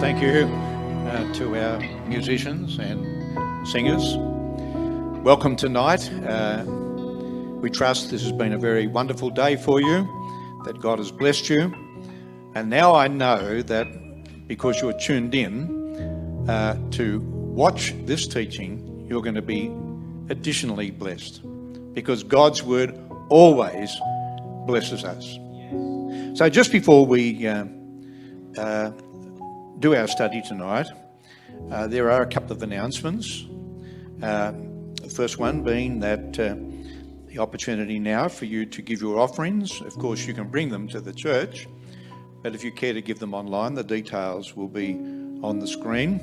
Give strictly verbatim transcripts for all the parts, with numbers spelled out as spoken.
Thank you uh, to our musicians and singers. Welcome tonight. Uh, we trust this has been a very wonderful day for you, that God has blessed you. And now I know that because you're tuned in uh, to watch this teaching, you're going to be additionally blessed, because God's word always blesses us. So just before we uh, uh, do our study tonight, uh, there are a couple of announcements. Uh, the first one being that uh, the opportunity now for you to give your offerings. Of course, you can bring them to the church, but if you care to give them online, the details will be on the screen.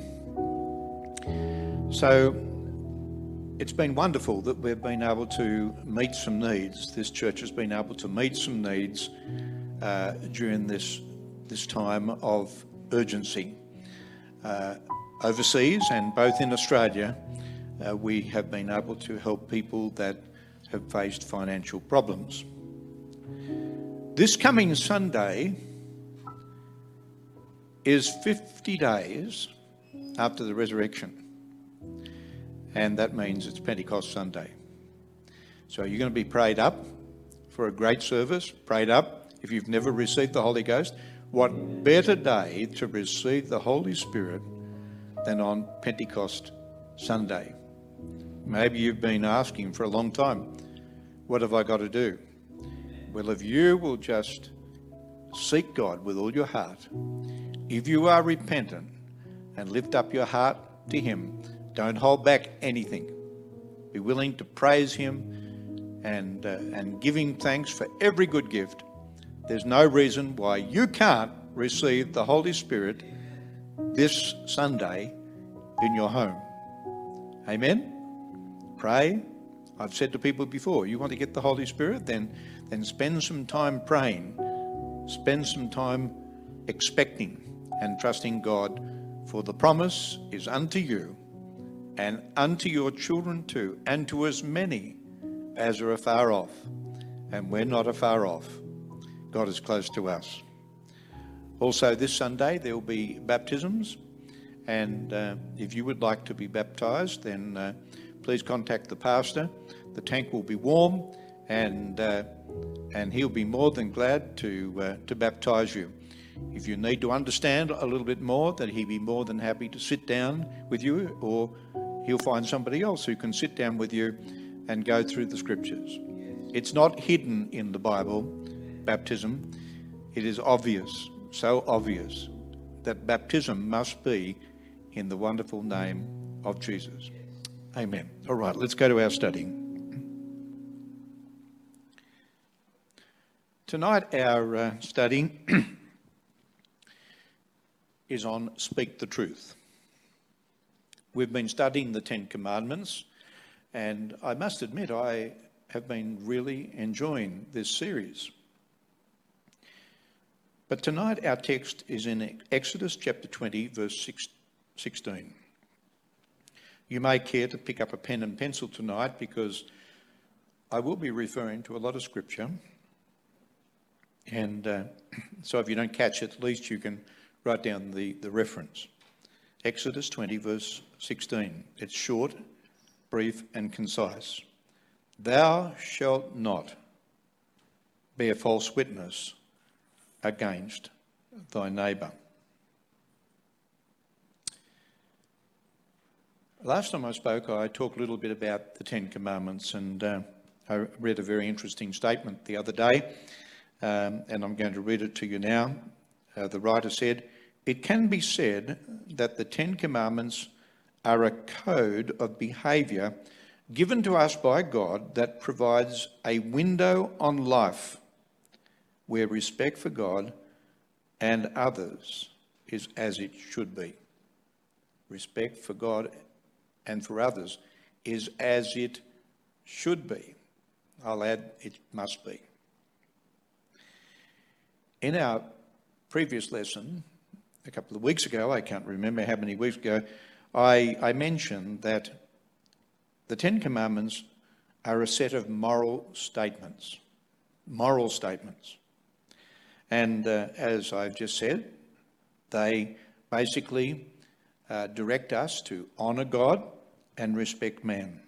So it's been wonderful that we've been able to meet some needs. This church has been able to meet some needs uh, during this this time of urgency. Uh, overseas and both in Australia, uh, we have been able to help people that have faced financial problems. This coming Sunday is fifty days after the resurrection, and that means it's Pentecost Sunday. So you're going to be prayed up for a great service, prayed up if you've never received the Holy Ghost. What better day to receive the Holy Spirit than on Pentecost Sunday? Maybe you've been asking for a long time, what have I got to do? Well, if you will just seek God with all your heart, if you are repentant and lift up your heart to Him, don't hold back anything. Be willing to praise Him and, uh, and give Him thanks for every good gift. There's no reason why you can't receive the Holy Spirit this Sunday in your home. Amen? Pray. I've said to people before, you want to get the Holy Spirit, then, then spend some time praying. Spend some time expecting and trusting God, for the promise is unto you and unto your children too, and to as many as are afar off. And we're not afar off. God is close to us. Also this Sunday there will be baptisms, and uh, if you would like to be baptised, then uh, please contact the pastor. The tank will be warm, and uh, and he'll be more than glad to uh, to baptise you. If you need to understand a little bit more, that he'd be more than happy to sit down with you, or he'll find somebody else who can sit down with you and go through the scriptures. It's not hidden in the Bible, baptism. It is obvious, so obvious, that baptism must be in the wonderful name of Jesus. Amen. All right, let's go to our study. Tonight our uh, study is on Speak the Truth. We've been studying the Ten Commandments, and I must admit I have been really enjoying this series. But tonight our text is in Exodus chapter twenty, verse sixteen. You may care to pick up a pen and pencil tonight, because I will be referring to a lot of scripture. And uh, so if you don't catch it, at least you can write down the, the reference. Exodus twenty, verse sixteen. It's short, brief, and concise. Thou shalt not bear false witness against thy neighbour. Last time I spoke, I talked a little bit about the Ten Commandments, and uh, I read a very interesting statement the other day, um, and I'm going to read it to you now. Uh, the writer said, "It can be said that the Ten Commandments are a code of behaviour given to us by God that provides a window on life where respect for God and others is as it should be." Respect for God and for others is as it should be. I'll add, it must be. In our previous lesson, a couple of weeks ago, I can't remember how many weeks ago, I, I mentioned that the Ten Commandments are a set of moral statements. Moral statements. And uh, as I've just said, they basically uh, direct us to honour God and respect man.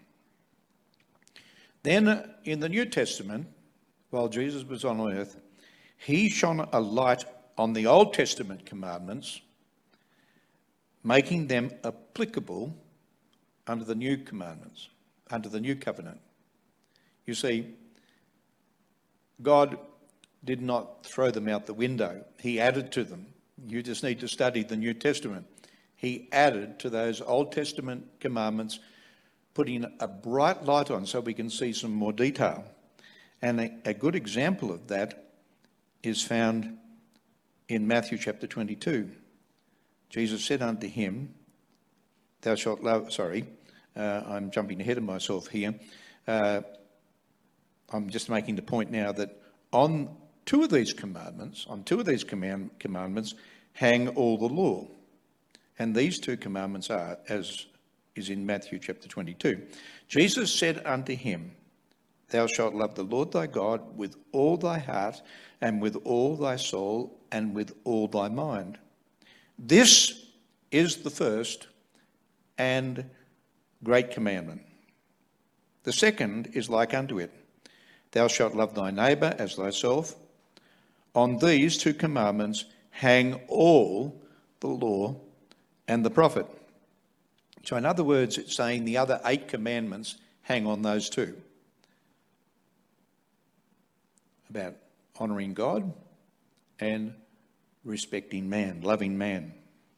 Then uh, in the New Testament, while Jesus was on earth, he shone a light on the Old Testament commandments, making them applicable under the new commandments, under the new covenant. You see, God did not throw them out the window. He added to them. You just need to study the New Testament. He added to those Old Testament commandments, putting a bright light on so we can see some more detail. And a, a good example of that is found in Matthew chapter twenty-two. Jesus said unto him, thou shalt love, sorry, uh, I'm jumping ahead of myself here. Uh, I'm just making the point now that on two of these commandments, on two of these command, commandments, hang all the law. And these two commandments are, as is in Matthew chapter twenty-two. Jesus said unto him, thou shalt love the Lord thy God with all thy heart and with all thy soul and with all thy mind. This is the first and great commandment. The second is like unto it. Thou shalt love thy neighbour as thyself. On these two commandments hang all the law and the prophet. So in other words, it's saying the other eight commandments hang on those two. About honouring God and respecting man, loving man.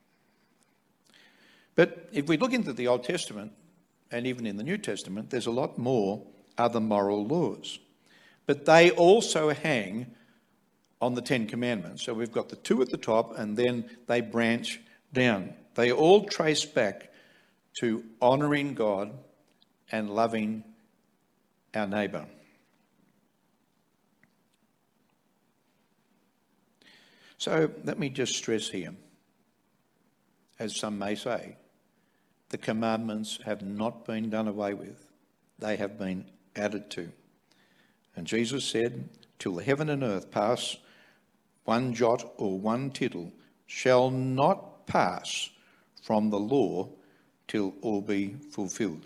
But if we look into the Old Testament, and even in the New Testament, there's a lot more other moral laws. But they also hang on the Ten Commandments. So we've got the two at the top, and then they branch down. They all trace back to honouring God and loving our neighbour. So let me just stress here, as some may say, the commandments have not been done away with. They have been added to. And Jesus said, till heaven and earth pass, one jot or one tittle shall not pass from the law till all be fulfilled.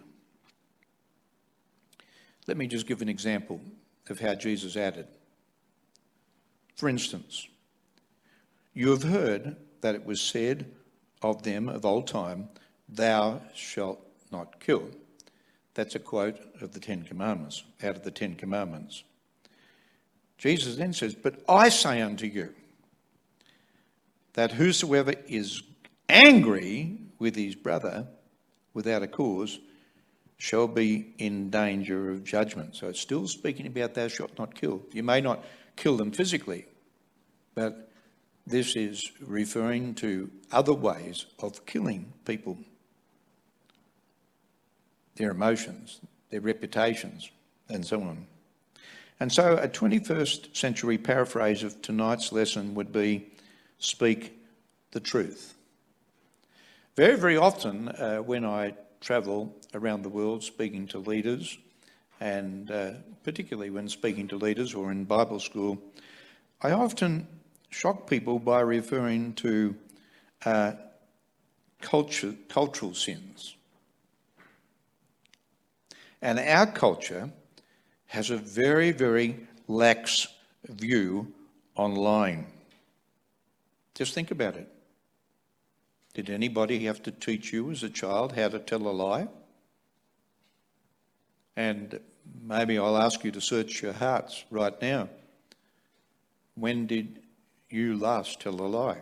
Let me just give an example of how Jesus added. For instance, you have heard that it was said of them of old time, thou shalt not kill. That's a quote of the Ten Commandments, out of the Ten Commandments. Jesus then says, but I say unto you, that whosoever is angry with his brother without a cause shall be in danger of judgment. So it's still speaking about thou shalt not kill. You may not kill them physically, but this is referring to other ways of killing people. Their emotions, their reputations, and so on. And so a twenty-first century paraphrase of tonight's lesson would be, speak the truth. Very, very often uh, when I travel around the world speaking to leaders, and uh, particularly when speaking to leaders or in Bible school, I often shock people by referring to uh, culture, cultural sins. And our culture has a very, very lax view on lying. Just think about it. Did anybody have to teach you as a child how to tell a lie? And maybe I'll ask you to search your hearts right now. When did you last tell a lie?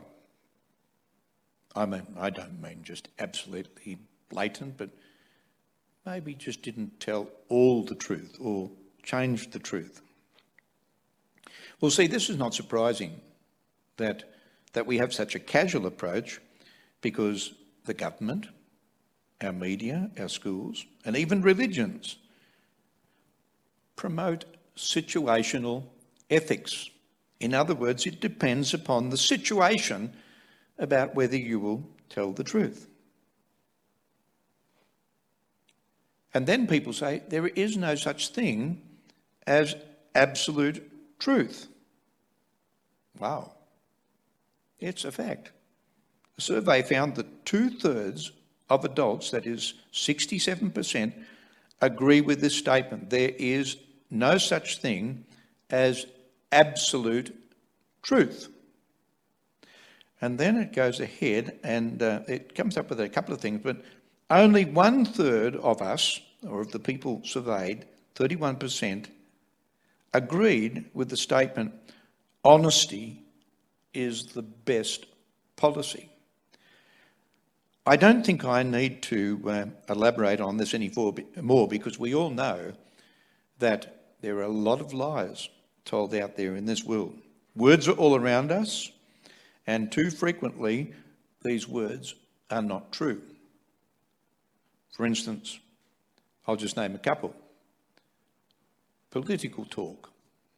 I mean, I don't mean just absolutely blatant, but maybe just didn't tell all the truth or changed the truth. Well, see, this is not surprising that, that we have such a casual approach, because the government, our media, our schools, and even religions promote situational ethics. In other words, it depends upon the situation about whether you will tell the truth. And then people say there is no such thing as absolute truth. Wow. It's a fact. A survey found that two-thirds of adults, that is sixty-seven percent, agree with this statement. There is no such thing as absolute truth. And then it goes ahead and uh, it comes up with a couple of things, but only one third of us, or of the people surveyed, thirty-one percent, agreed with the statement, honesty is the best policy. I don't think I need to uh, elaborate on this any more, because we all know that there are a lot of lies told out there in this world. Words are all around us, and too frequently these words are not true. For instance, I'll just name a couple. Political talk.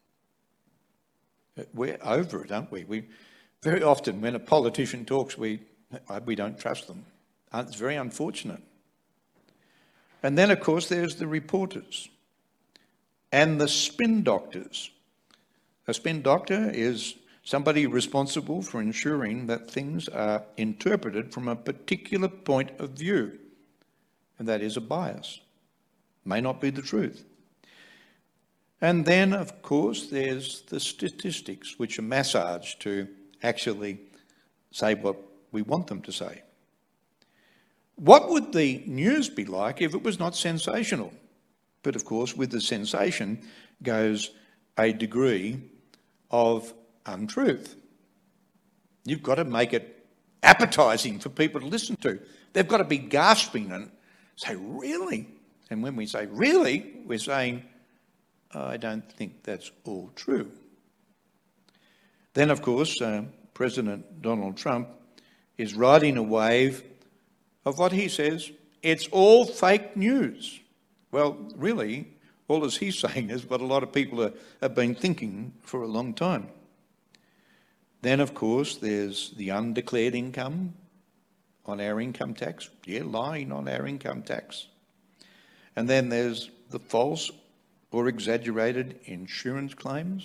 We're over it, aren't we? We very often, when a politician talks, we we don't trust them. It's very unfortunate. And then, of course, there's the reporters and the spin doctors. A spin doctor is somebody responsible for ensuring that things are interpreted from a particular point of view, and that is a bias. May not be the truth. And then, of course, there's the statistics, which are massaged to actually say what we want them to say. What would the news be like if it was not sensational? But of course, with the sensation goes a degree of untruth. You've got to make it appetizing for people to listen to. They've got to be gasping and say, really? And when we say really, we're saying, I don't think that's all true. Then, of course, uh, President Donald Trump is riding a wave of what he says, it's all fake news. Well, really, all as he's saying is what a lot of people are, have been thinking for a long time. Then, of course, there's the undeclared income on our income tax. Yeah, lying on our income tax. And then there's the false or exaggerated insurance claims.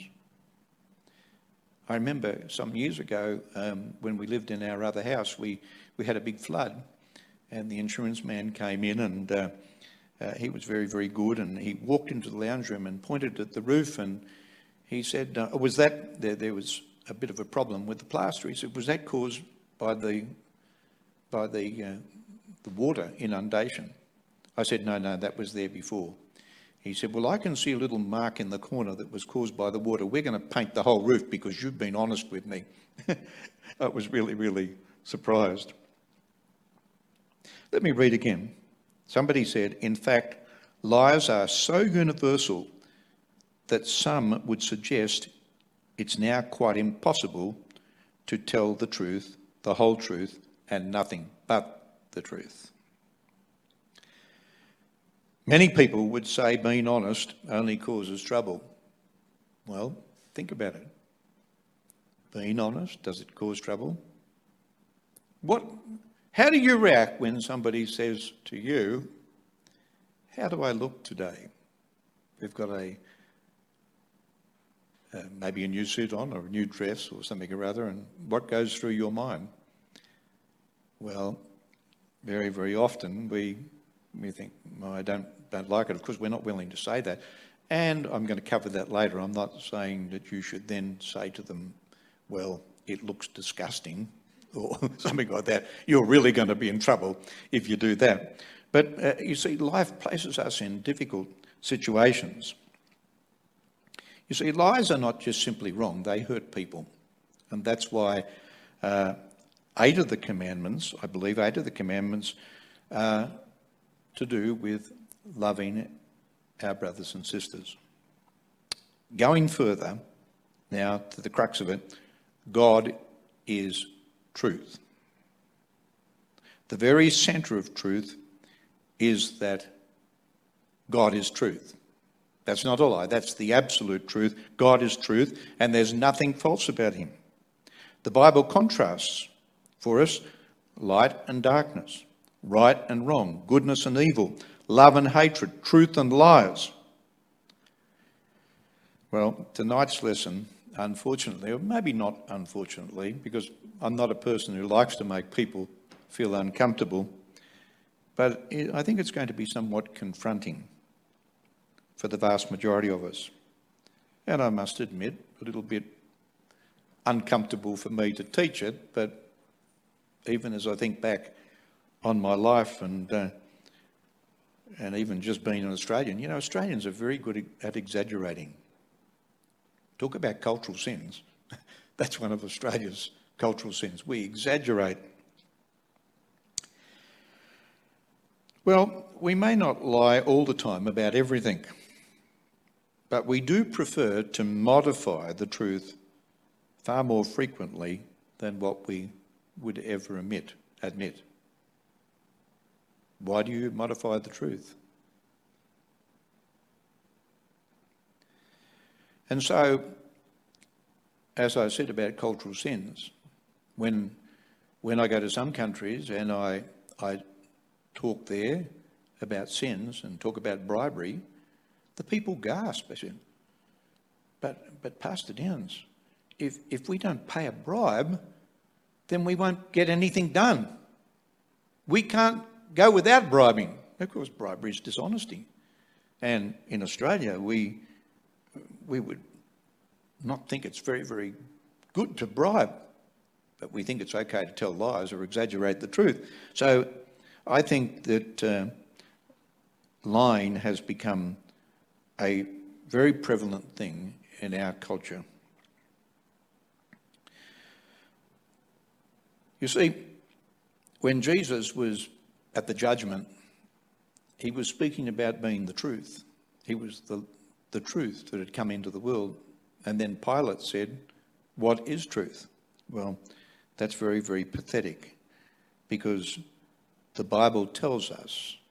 I remember some years ago um, when we lived in our other house, we, we had a big flood, and the insurance man came in and uh, uh, he was very, very good, and he walked into the lounge room and pointed at the roof and he said, uh, was that, there, there was a bit of a problem with the plaster. He said, was that caused by the, by the, uh, the water inundation? I said, no, no, that was there before. He said, well, I can see a little mark in the corner that was caused by the water. We're going to paint the whole roof because you've been honest with me. I was really, really surprised. Let me read again. Somebody said, in fact, lies are so universal that some would suggest it's now quite impossible to tell the truth, the whole truth, and nothing but the truth. Many people would say being honest only causes trouble. Well, think about it. Being honest, does it cause trouble? What? How do you react when somebody says to you, how do I look today? We've got a uh, maybe a new suit on or a new dress or something or other, and what goes through your mind? Well, very, very often we we think, well, I don't don't like it. Of course, we're not willing to say that. And I'm going to cover that later. I'm not saying that you should then say to them, well, it looks disgusting or something like that. You're really going to be in trouble if you do that. But uh, you see, life places us in difficult situations. You see, lies are not just simply wrong, they hurt people. And that's why uh, eight of the commandments, I believe eight of the commandments, are to do with loving our brothers and sisters. Going further, now to the crux of it, God is truth. The very centre of truth is that God is truth. That's not a lie, that's the absolute truth. God is truth, and there's nothing false about him. The Bible contrasts for us light and darkness, right and wrong, goodness and evil, love and hatred, truth and lies. Well, tonight's lesson, unfortunately, or maybe not unfortunately, because I'm not a person who likes to make people feel uncomfortable, but it, I think it's going to be somewhat confronting for the vast majority of us. And I must admit, a little bit uncomfortable for me to teach it, but even as I think back on my life and uh, and even just being an Australian, you know, Australians are very good at exaggerating. Talk about cultural sins. That's one of Australia's cultural sins. We exaggerate. Well, we may not lie all the time about everything, but we do prefer to modify the truth far more frequently than what we would ever admit. admit. Why do you modify the truth? And so, as I said about cultural sins, when when I go to some countries and I I talk there about sins and talk about bribery, the people gasp. They say, but but Pastor Downs, if if we don't pay a bribe, then we won't get anything done. We can't go without bribing. Of course, bribery is dishonesty. And in Australia, we we would not think it's very, very good to bribe, but we think it's okay to tell lies or exaggerate the truth. So I think that uh, lying has become a very prevalent thing in our culture. You see, when Jesus was at the judgment, he was speaking about being the truth. He was the, the truth that had come into the world. And then Pilate said, what is truth? Well, that's very, very pathetic, because the Bible tells us